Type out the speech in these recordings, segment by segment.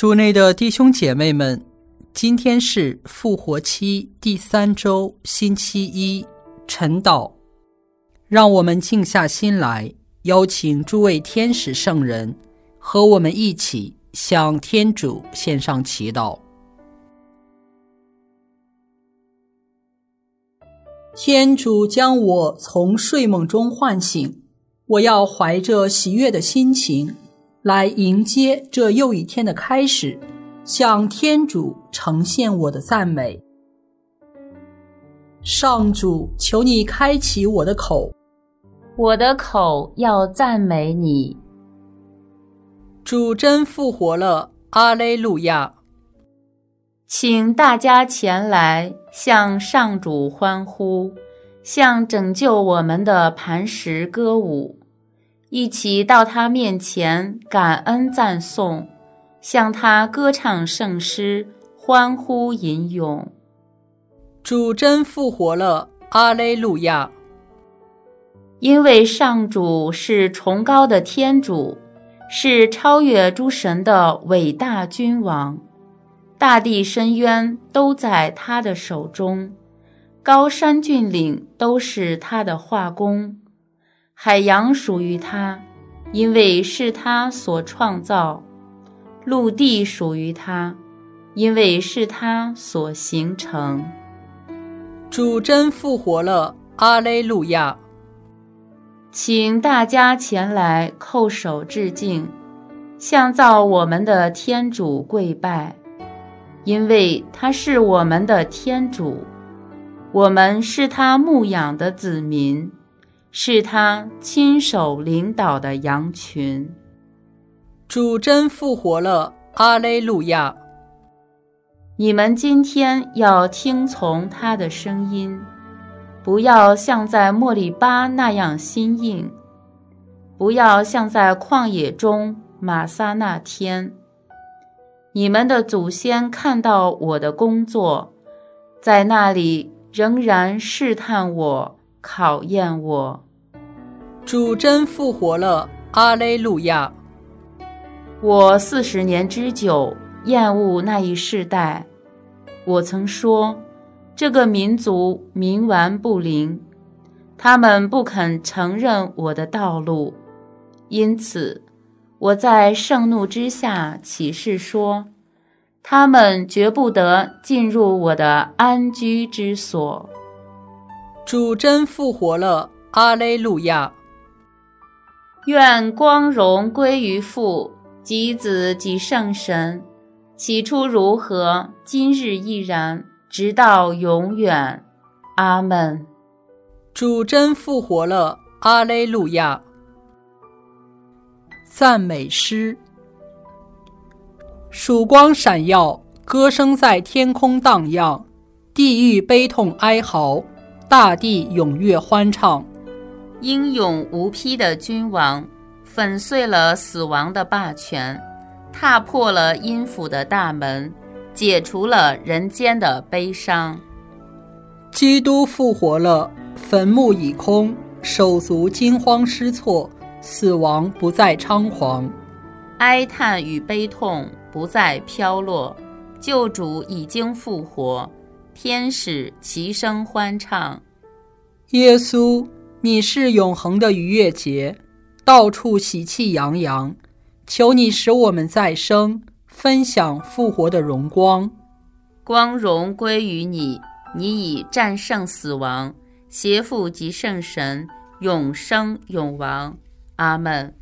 主内的弟兄姐妹们，今天是复活期第3周星期一，晨祷。让我们静下心来，邀请诸位天使圣人和我们一起向天主献上祈祷。天主将我从睡梦中唤醒，我要怀着喜悦的心情来迎接这又一天的开始，向天主呈现我的赞美。上主，求你开启我的口， 我的口要赞美你。 主真复活了，阿肋路亚！ 请大家前来向上主欢呼，向拯救我们的磐石歌舞，一起到他面前感恩赞颂，向他歌唱圣诗，欢呼吟咏。 主真复活了，阿肋路亚！ 因为上主是崇高的天主，是超越诸神的伟大君王，大地深渊都在他的手中，高山峻岭都是他的画工，海洋属于他，因为是他所创造；陆地属于他，因为是他所形成。 主真复活了，阿肋路亚！ 请大家前来叩首致敬，向造我们的天主跪拜，因为他是我们的天主，我们是他牧养的子民，是他亲手领导的羊群。 主真复活了，阿肋路亚！ 你们今天要听从他的声音，不要像在莫利巴那样心硬，不要像在旷野中玛撒那天。你们的祖先看到我的工作，在那里仍然试探我，考验我。 主真复活了，阿肋路亚！ 我40年之久厌恶那一世代，我曾说，这个民族冥顽不灵，他们不肯承认我的道路，因此我在盛怒之下起誓说，他们绝不得进入我的安居之所。 主真复活了，阿肋路亚！ 愿光荣归于父及子及圣神，起初如何，今日亦然，直到永远。阿们。 主真复活了，阿肋路亚！赞美诗。曙光闪耀，歌声在天空荡漾，地狱悲痛哀嚎，大地踊跃欢唱。 英勇无匹的君王粉碎了死亡的霸权，踏破了阴府的大门，解除了人间的悲伤。 基督复活了，坟墓已空，手足惊慌失措，死亡不再猖狂， 哀叹与悲痛不再飘落，救主已经复活，天使齐声欢唱。 耶稣，你是永恒的逾越节，到处喜气洋洋，求你使我们再生，分享复活的荣光。 光荣归于你，你已战胜死亡，携父及圣神，永生永王。阿们。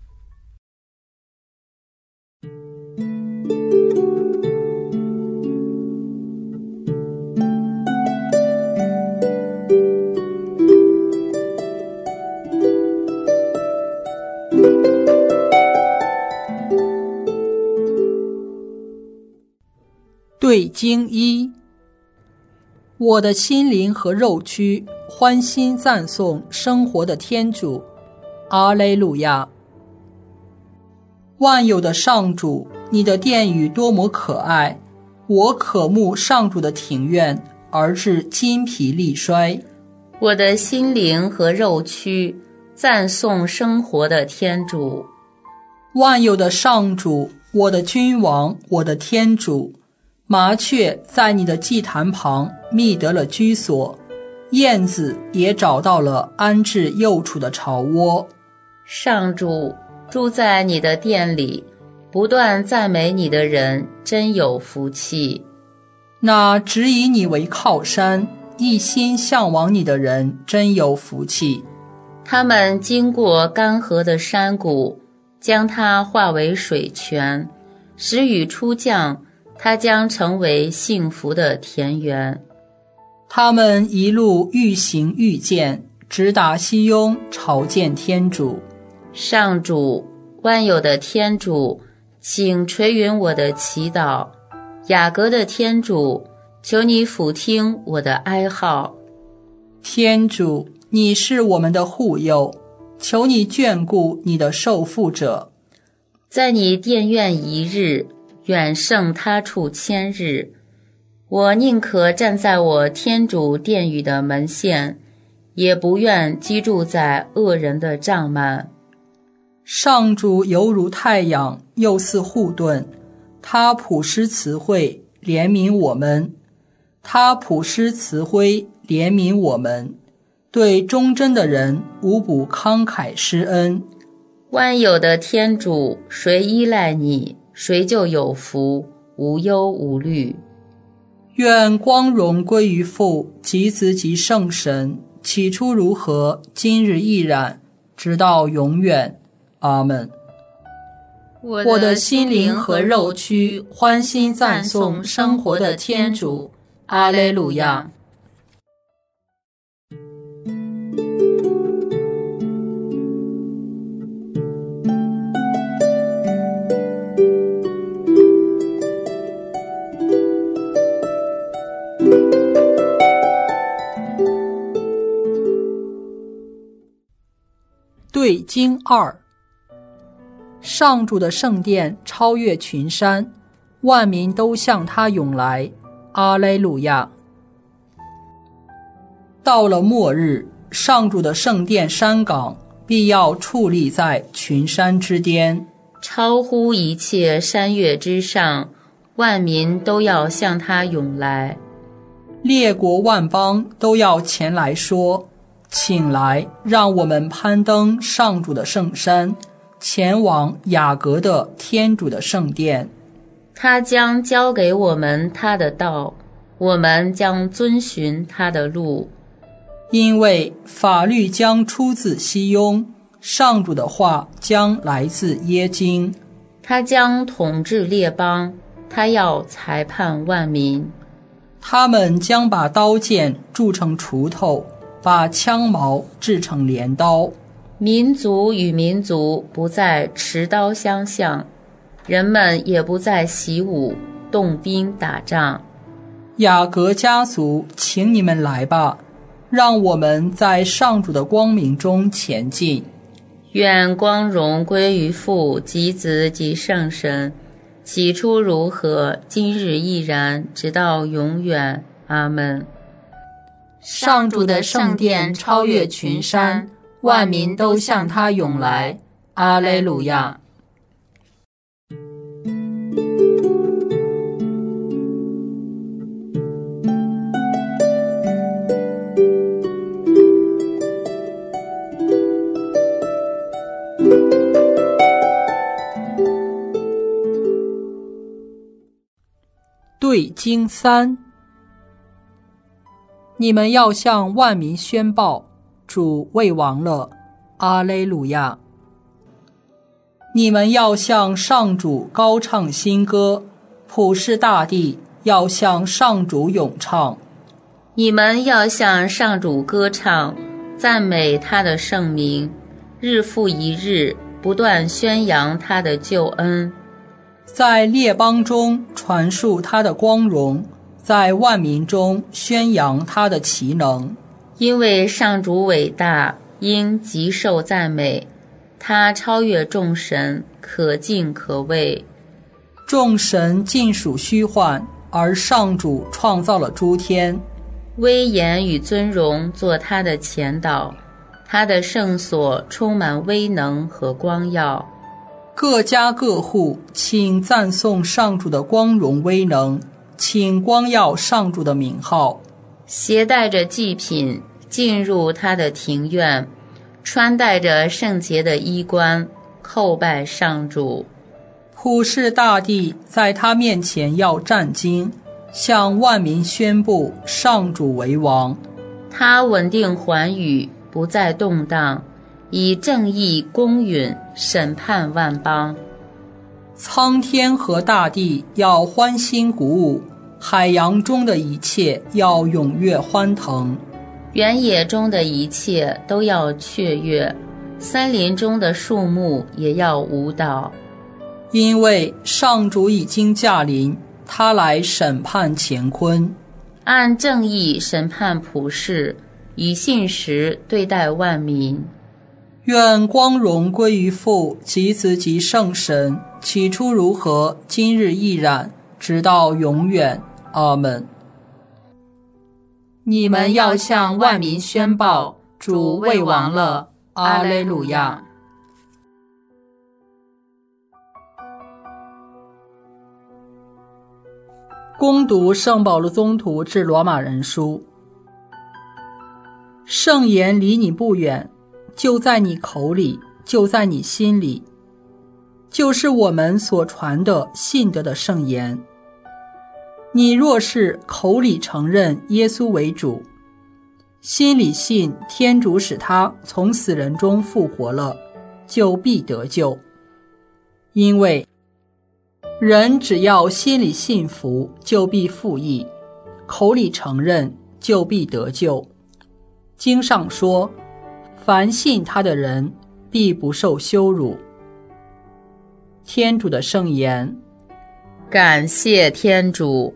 对经一，我的心灵和肉躯欢欣赞颂生活的天主，阿肋路亚！万有的上主，你的殿宇多么可爱，我渴慕上主的庭院，而至筋疲力衰。 我的心灵和肉躯赞颂生活的天主。 万有的上主， 我的君王，我的天主，麻雀在你的祭坛旁觅得了居所，燕子也找到了安置幼雏的巢窝。 上主，住在你的殿里，不断赞美你的人真有福气。 那只以你为靠山，一心向往你的人真有福气。 他们经过干涸的山谷，将它化为水泉，时雨初降，它将成为幸福的田园。 他们一路愈行愈健，直达西雍朝见天主。 上主，万有的天主，请垂允我的祈祷。雅各的天主，求你俯听我的哀号。 天主，你是我们的护佑，求你眷顾你的受缚者。 在你殿院一日，远胜他处千日。我宁可站在我天主殿宇的门限，也不愿居住在恶人的帐幔。 上主犹如太阳，又似护盾，他普施慈惠，怜悯我们。他普施慈惠，怜悯我们，对忠贞的人无不慷慨施恩。 万有的天主，谁依赖你，谁就有福，无忧无虑。 愿光荣归于父及子及圣神，起初如何，今日亦然，直到永远。阿们。我的心灵和肉躯欢欣赞颂生活的天主。阿肋路亚。对经2。上主的圣殿超越群山，万民都向他涌来。阿肋路亚。到了末日，上主的圣殿山岗必要矗立在群山之巅， 超乎一切山岳之上，万民都要向他涌来。 列国万邦都要前来说，请来，让我们攀登上主的圣山，前往雅各的天主的圣殿。 他将教给我们他的道，我们将遵循他的路。 因为法律将出自西雍，上主的话将来自耶京。 他将统治列邦，他要裁判万民。 他们将把刀剑铸成锄头，把枪矛制成镰刀。 民族与民族不再持刀相向，人们也不再习武动兵打仗。 雅各家族，请你们来吧，让我们在上主的光明中前进。 愿光荣归于父及子及圣神，起初如何，今日亦然，直到永远。阿们。 上主的圣殿超越群山，万民都向他涌来。阿肋路亚。对经3。你们要向万民宣报，主为王了。阿肋路亚。你们要向上主高唱新歌，普世大地要向上主咏唱。 你们要向上主歌唱，赞美他的圣名，日复一日，不断宣扬他的救恩。 在列邦中传述他的光荣，在万民中宣扬他的奇能。 因为上主伟大，应极受赞美，他超越众神，可敬可畏。 众神尽属虚幻，而上主创造了诸天。 威严与尊荣做他的前导，他的圣所充满威能和光耀。 各家各户，请赞颂上主的光荣威能，请光耀上主的名号。 携带着祭品进入他的庭院，穿戴着圣洁的衣冠，叩拜上主。 普世大地在他面前要战惊，向万民宣布上主为王。 他稳定寰宇，不再动荡，以正义公允审判万邦。 苍天和大地要欢欣鼓舞，海洋中的一切要踊跃欢腾， 原野中的一切都要雀跃，森林中的树木也要舞蹈。 因为上主已经驾临，他来审判乾坤， 按正义审判普世，以信实对待万民。 愿光荣归于父及子及圣神，起初如何，今日亦然，直到永远。阿们。 你们要向万民宣报，主为王了。阿肋路亚。 恭读圣保禄宗徒致罗马人书。圣言离你不远，就在你口里，就在你心里，就是我们所传的信德的圣言。你若是口里承认耶稣为主，心里信天主使他从死人中复活了，就必得救。因为人只要心里信服，就必复义；口里承认，就必得救。经上说，凡信他的人，必不受羞辱。天主的圣言。 感谢天主。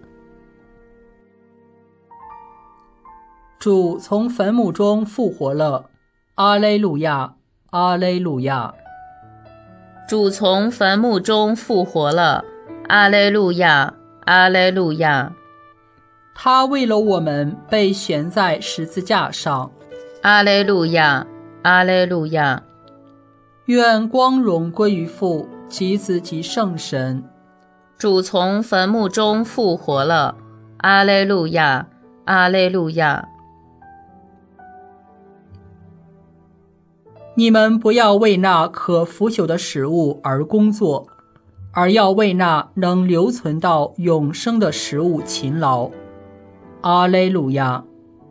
主从坟墓中复活了，阿肋路亚，阿肋路亚。 主从坟墓中复活了，阿肋路亚，阿肋路亚。 他为了我们被悬在十字架上， 阿肋路亚，阿肋路亚。 愿光荣归于父及子及圣神。 主从坟墓中复活了，阿肋路亚，阿肋路亚。 你们不要为那可腐朽的食物而工作，而要为那能留存到永生的食物勤劳。阿肋路亚。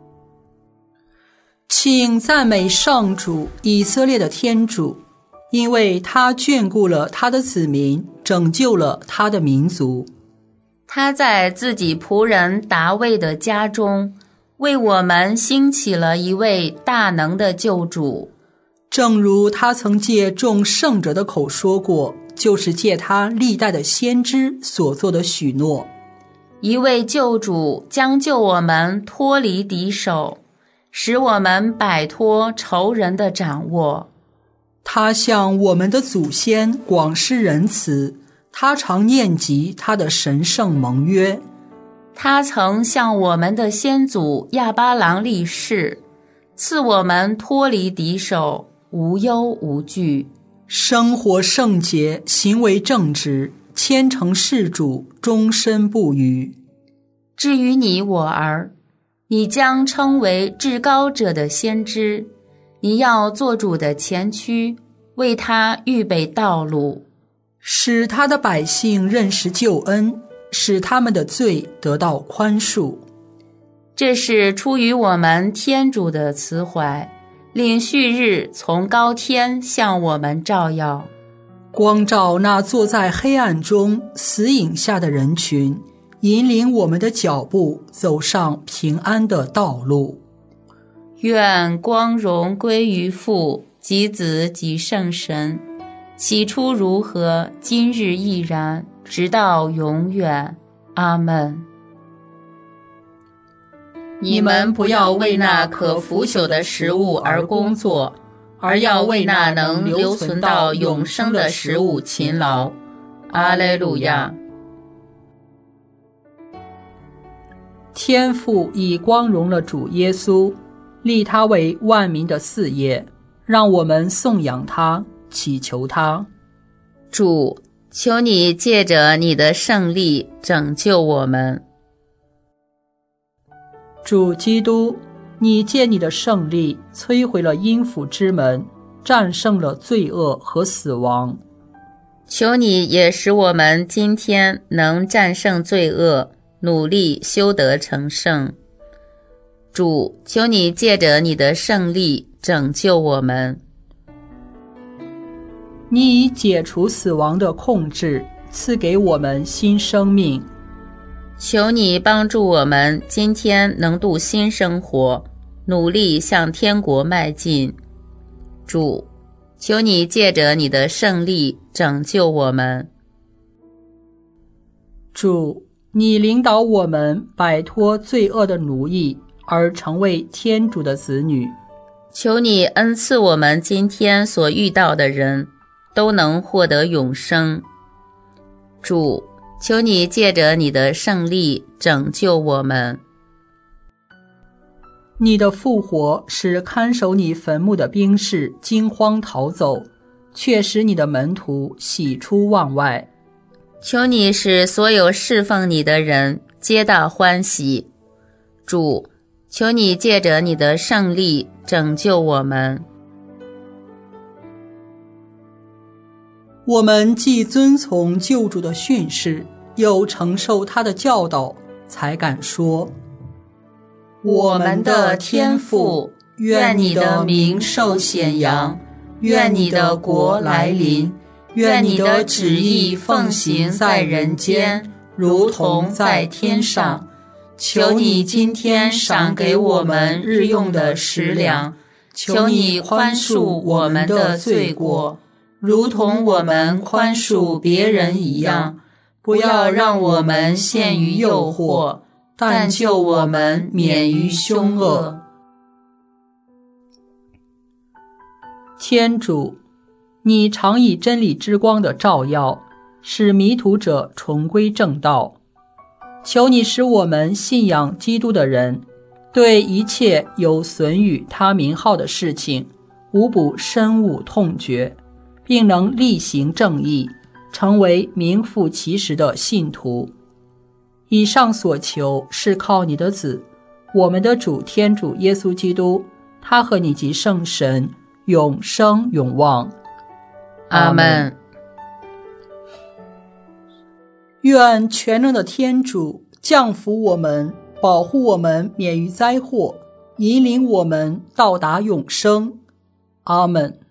请赞美上主，以色列的天主，因为他眷顾了他的子民，拯救了他的民族。 他在自己仆人达味的家中，为我们兴起了一位大能的救主。 正如他曾借众圣者的口说过，就是借他历代的先知所做的许诺。 一位救主将救我们脱离敌手，使我们摆脱仇人的掌握。 他向我们的祖先广施仁慈，他常念及他的神圣盟约。 他曾向我们的先祖亚巴郎立誓，赐我们脱离敌手，无忧无惧， 生活圣洁，行为正直，虔诚事主，终身不渝。 至于你我儿，你将称为至高者的先知，你要做主的前驱，为他预备道路， 使他的百姓认识救恩，使他们的罪得到宽恕。 这是出于我们天主的慈怀，令旭日从高天向我们照耀， 光照那坐在黑暗中死影下的人群，引领我们的脚步走上平安的道路。 愿光荣归于父及子及圣神，起初如何，今日亦然，直到永远。阿们。你们不要为那可腐朽的食物而工作，而要为那能留存到永生的食物勤劳。阿肋路亚。 天父已光荣了主耶稣，立他为万民的嗣业，让我们颂扬他，祈求他。 主，求你借着你的胜利拯救我们。 主基督，你借你的胜利摧毁了阴府之门，战胜了罪恶和死亡。 求你也使我们今天能战胜罪恶，努力修得成圣。主，求你借着你的胜利拯救我们。 你已解除死亡的控制，赐给我们新生命。 求你帮助我们今天能度新生活，努力向天国迈进。主，求你借着你的胜利拯救我们。 主，你领导我们摆脱罪恶的奴役，而成为天主的子女。 求你恩赐我们今天所遇到的人都能获得永生。主，求你借着你的胜利拯救我们。 你的复活使看守你坟墓的兵士惊慌逃走，却使你的门徒喜出望外。 求你使所有侍奉你的人皆大欢喜。主，求你借着你的胜利拯救我们。 我们既遵从救主的训示，又承受他的教导，才敢说： 我们的天父，愿你的名受显扬，愿你的国来临，愿你的旨意奉行在人间，如同在天上。求你今天赏给我们日用的食粮，求你宽恕我们的罪过，如同我们宽恕别人一样，不要让我们陷于诱惑，但救我们免于凶恶。 天主，你常以真理之光的照耀，使迷途者重归正道。求你使我们信仰基督的人，对一切有损于他名号的事情，无不深恶痛绝，并能力行正义，成为名副其实的信徒。以上所求是靠你的子，我们的主天主耶稣基督，他和你及圣神永生永望。 阿们。 愿全能的天主降福我们，保护我们免于灾祸，引领我们到达永生。阿们。